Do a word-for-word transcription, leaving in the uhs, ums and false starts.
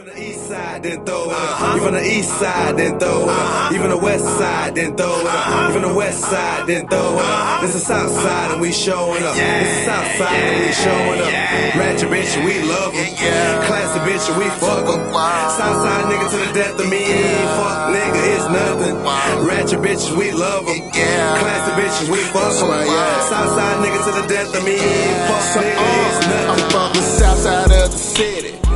the east side, then throw it up. You from the east side, then throw it up. You from the west side, then throw it up. You from the west side, then throw it up. This is south side and we showing up. This is south side and we showing up. Ratchet bitch, we love them. Classy bitch, we fuck them. South side nigga to the death of me. Fuck nigga, it's nothing. Ratchet bitches, we love them. Classy bitches, we fuck them. South side nigga to the death of me. Fuck nigga, it's nothing. I'm from the south side of the city.